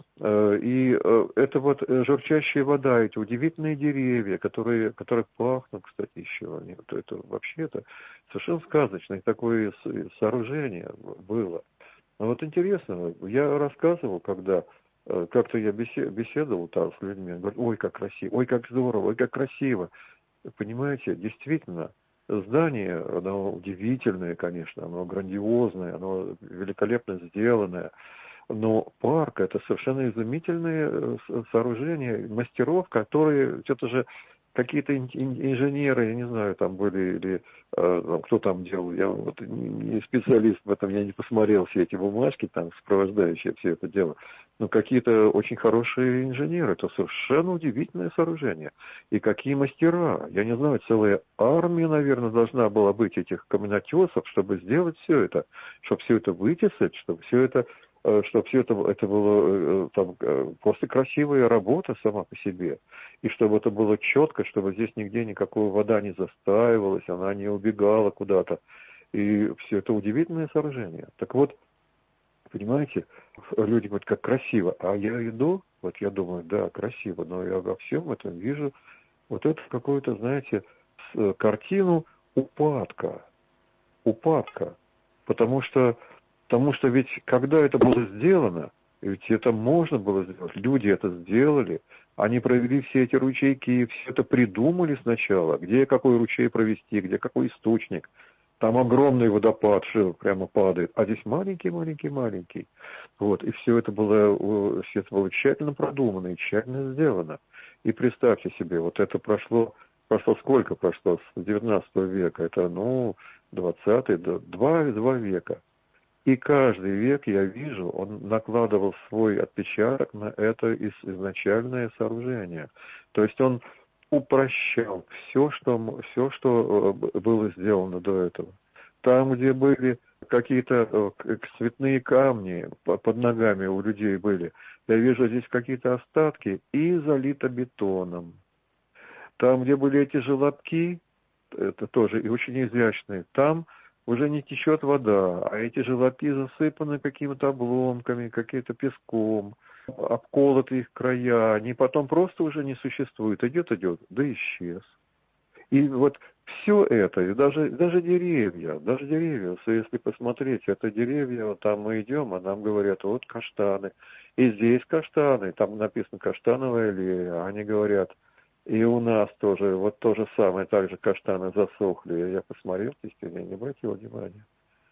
и это вот журчащая вода, эти удивительные деревья, которые, которые пахнут, кстати, еще. Они, это вообще это совершенно сказочное такое сооружение было. Но вот интересно, я рассказывал, когда как-то я беседовал там с людьми, говорят, ой, как красиво, ой, как здорово, ой, как красиво. Понимаете, действительно, здание, оно удивительное, конечно, оно грандиозное, оно великолепно сделанное. Но парк — это совершенно изумительные сооружения мастеров, которые, это же какие-то инженеры, я не знаю, там были, или э, кто там делал, я вот не специалист в этом, я не посмотрел все эти бумажки, там, сопровождающие все это дело, но какие-то очень хорошие инженеры, это совершенно удивительное сооружение. И какие мастера, я не знаю, целая армия, наверное, должна была быть этих каменотесов, чтобы сделать все это, чтобы все это вытесать, чтобы все это чтобы все это, это было там, просто красивая работа сама по себе. И чтобы это было четко, чтобы здесь нигде никакой вода не застаивалась, она не убегала куда-то. И все это удивительное сооружение. Так вот, Понимаете, люди говорят, как красиво, а я иду, вот я думаю, да, красиво, но я во всем этом вижу вот эту какую-то, знаете, картину упадка, упадка, потому что, потому что ведь когда это было сделано, ведь это можно было сделать, люди это сделали, они провели все эти ручейки, все это придумали сначала, где какой ручей провести, где какой источник. Там огромный водопад прямо падает, а здесь маленький-маленький-маленький. Вот, и все это было, все это было тщательно продумано и тщательно сделано. И представьте себе, вот это прошло, прошло сколько прошло с девятнадцатого века? Это, ну, двадцатый, два, два века. И каждый век, я вижу, он накладывал свой отпечаток на это изначальное сооружение. То есть он упрощал все, что, все, что было сделано до этого. Там, где были какие-то цветные камни под ногами у людей были, я вижу здесь какие-то остатки и залито бетоном. Там, где были эти желобки, это тоже и очень изящные, там уже не течет вода, а эти желобки засыпаны какими-то обломками, каким-то песком, обколоты их края, они потом просто уже не существуют. Идет, идет, да исчез. И вот все это, и даже, даже деревья, даже деревья, если посмотреть, это деревья, вот там мы идем, а нам говорят, вот каштаны, и здесь каштаны, там написано каштановая аллея, они говорят, и у нас тоже, вот то же самое, также каштаны засохли, я посмотрел, действительно, не обратил внимания.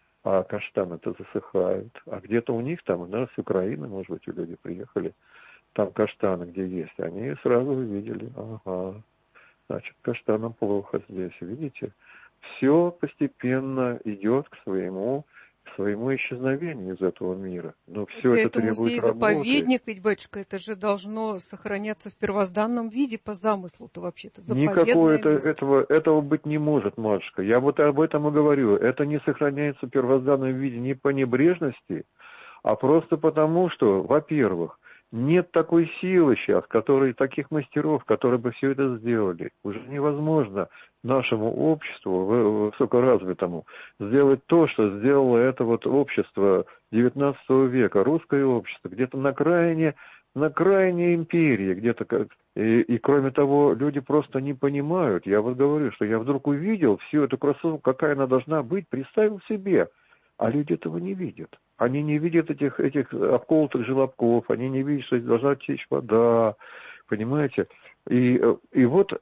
А каштаны-то засыхают. А где-то у них там, у нас с Украины, может быть, люди приехали, там каштаны где есть. Они сразу увидели, ага, значит, каштанам плохо здесь, видите? Все постепенно идет к своему, к своему исчезновению из этого мира. Но все Хотя это это требует музей-заповедник, работы. ведь, батюшка, это же должно сохраняться в первозданном виде по замыслу-то вообще-то. Никакого это, место. этого, этого быть не может, матушка. Я вот об этом и говорю. Это не сохраняется в первозданном виде не по небрежности, а просто потому, что, во-первых, нет такой силы сейчас, которой, таких мастеров, которые бы все это сделали. Уже невозможно нашему обществу, высокоразвитому, сделать то, что сделало это вот общество девятнадцатого века, русское общество, где-то на крайне, на крайне империи, где-то как... И, и кроме того, люди просто не понимают. Я вот говорю, что я вдруг увидел всю эту красоту, какая она должна быть, представил себе. А люди этого не видят. Они не видят этих, этих обколотых желобков, они не видят, что должна течь вода, понимаете? И, и вот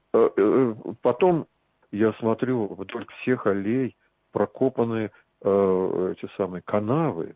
потом я смотрю, вдоль всех аллей прокопаны э, эти самые канавы.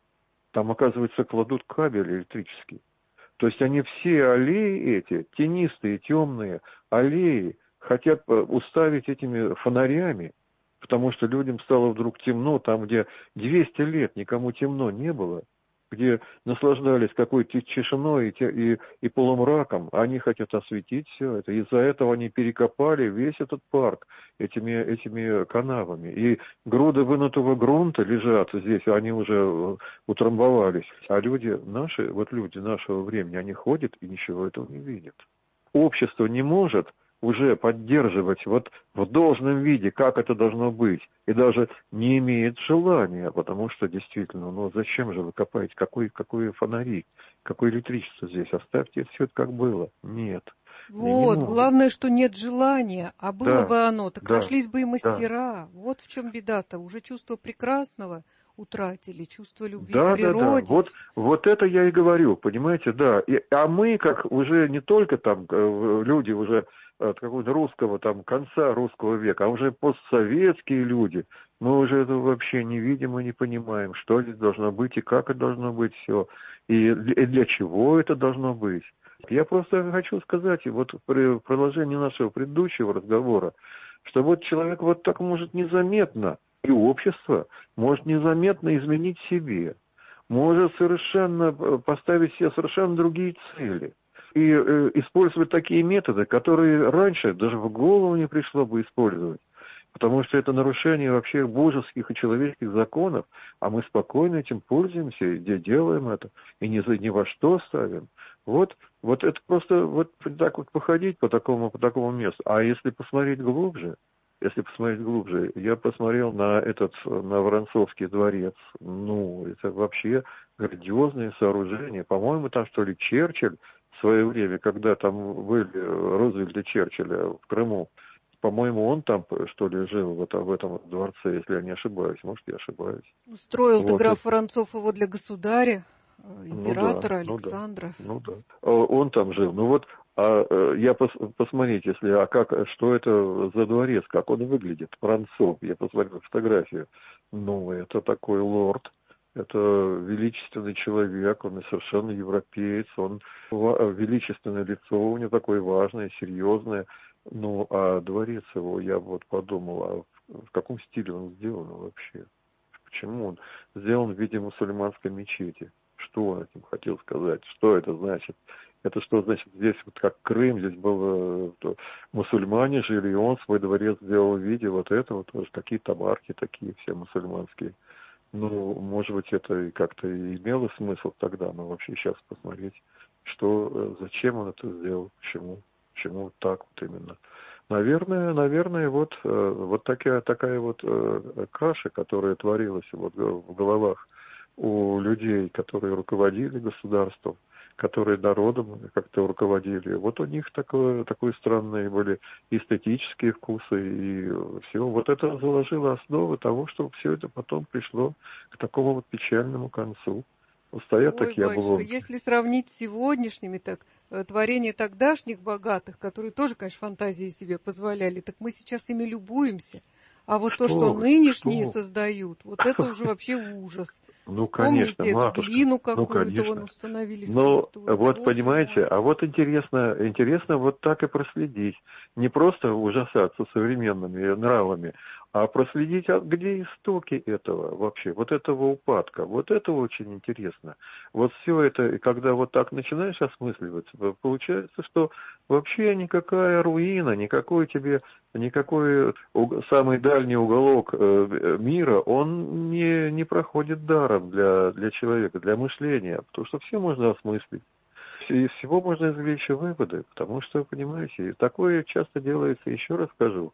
Там, оказывается, кладут кабель электрический. То есть они все аллеи эти, тенистые, темные аллеи, хотят уставить этими фонарями, потому что людям стало вдруг темно, там, где двести лет никому темно не было, где наслаждались какой-то тишиной и, и, и полумраком, они хотят осветить все это. Из-за этого они перекопали весь этот парк этими, этими канавами. И груды вынутого грунта лежат здесь, они уже утрамбовались. А люди наши, вот люди нашего времени, они ходят и ничего этого не видят. Общество не может уже поддерживать вот в должном виде, как это должно быть, и даже не имеет желания, потому что действительно, ну зачем же вы копаете, какой, какой фонари, какое электричество здесь, оставьте все это как было. Нет. Вот, главное, что нет желания, а было да, бы оно, так да, нашлись бы и мастера. Да. Вот в чем беда-то, уже чувство прекрасного утратили, чувство любви да, к природе. Да, да, вот, вот это я и говорю, понимаете, да. И, а мы, как уже не только там люди уже от какого-то русского там конца русского века, а уже постсоветские люди, мы уже это вообще не видим и не понимаем, что здесь должно быть и как это должно быть все, и для, и для чего это должно быть. Я просто хочу сказать, вот при продолжении нашего предыдущего разговора, что вот человек вот так может незаметно, и общество может незаметно изменить себе, может совершенно поставить себе совершенно другие цели. И э, использовать такие методы, которые раньше даже в голову не пришло бы использовать. Потому что это нарушение вообще божеских и человеческих законов, а мы спокойно этим пользуемся, и делаем это, и ни, за, ни во что ставим. Вот, вот это просто вот так вот походить по такому, по такому месту. А если посмотреть глубже, если посмотреть глубже, я посмотрел на этот, на Воронцовский дворец, ну, это вообще грандиозные сооружения. По-моему, там, что ли, Черчилль в свое время, когда там были Рузвельт и Черчилля в Крыму, по-моему, он там, что ли, жил в этом, в этом дворце, если я не ошибаюсь. Может, я ошибаюсь. Устроил-то Вот. граф Воронцов его для государя, императора ну да, Александра. Ну да, ну да. Он там жил. Ну вот, а, я пос, посмотрите, если, а как, что это за дворец, как он выглядит, Воронцов. Я посмотрел фотографию. Ну, это такой лорд. Это величественный человек, он совершенно европеец, он величественное лицо у него такое важное, серьезное. Ну, а дворец его, я вот подумал, а в каком стиле он сделан вообще? Почему он сделан в виде мусульманской мечети? Что он этим хотел сказать? Что это значит? Это что значит, здесь вот как Крым, здесь было, то, мусульмане жили, и он свой дворец сделал в виде вот этого, тоже какие-то марки такие все мусульманские. Ну, может быть, это и как-то и имело смысл тогда, но вообще сейчас посмотреть, что, зачем он это сделал, почему, почему вот так вот именно. Наверное, наверное, вот, вот такая, такая вот каша, которая творилась вот в головах у людей, которые руководили государством, которые народом как-то руководили. Вот у них такое, такое странные были эстетические вкусы и все. Вот это заложило основы того, что все это потом пришло к такому вот печальному концу. Стоят Ой, такие батюшка, обломки. если сравнить с сегодняшними, так творения тогдашних богатых, которые тоже, конечно, фантазии себе позволяли, так мы сейчас ими любуемся. А вот что то, что вы, нынешние что? создают, вот это уже вообще ужас. Ну, Вспомните конечно, эту матушка. глину Ну, какую-то, вон конечно. установили Ну, скульптуру. вот Боже понимаете, мой. а вот интересно, интересно вот так и проследить. Не просто ужасаться современными нравами, а проследить, а где истоки этого вообще, вот этого упадка. Вот это очень интересно. Вот все это, и когда вот так начинаешь осмысливать, получается, что вообще никакая руина, никакой тебе, никакой самый дальний уголок мира, он не, не проходит даром для, для человека, для мышления, потому что все можно осмыслить. Из всего можно извлечь выводы, потому что, понимаете, такое часто делается, еще раз скажу,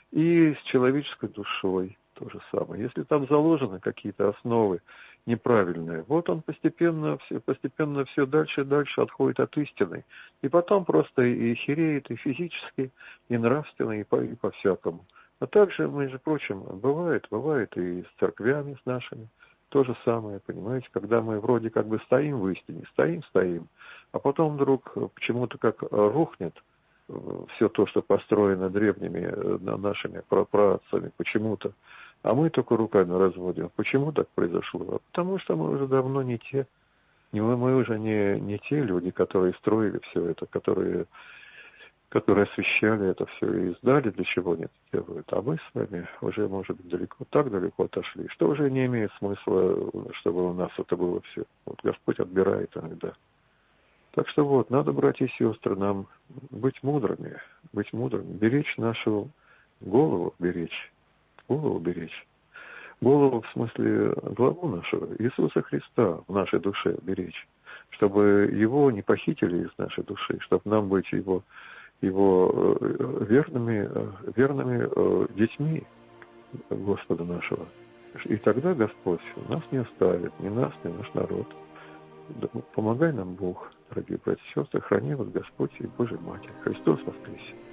и с человеческой душой то же самое. Если там заложены какие-то основы неправильные, вот он постепенно все, постепенно все дальше и дальше отходит от истины. И потом просто и хереет и физически, и нравственно, и по, и по-всякому. А также, между прочим, бывает, бывает и с церквями, с нашими. То же самое, понимаете, когда мы вроде как бы стоим в истине, стоим, стоим, а потом вдруг почему-то как рухнет все то, что построено древними нашими праотцами, почему-то, а мы только руками разводим. Почему так произошло? Потому что мы уже давно не те, не мы, мы уже не, не те люди, которые строили все это, которые, которые освещали это все и знали, для чего они это делают. А мы с вами уже, может быть, далеко, так далеко отошли, что уже не имеет смысла, чтобы у нас это было все. Вот Господь отбирает иногда. Так что вот, надо, братья и сестры, нам быть мудрыми, быть мудрыми, беречь нашу голову, беречь, голову беречь. Голову, в смысле, главу нашего, Иисуса Христа в нашей душе беречь, чтобы Его не похитили из нашей души, чтобы нам быть Его, его верными, верными детьми Господа нашего. И тогда Господь нас не оставит, ни нас, ни наш народ. Помогай нам, Бог, дорогие братья и сестры, храни вас Господь и Божия Матерь. Христос воскресе!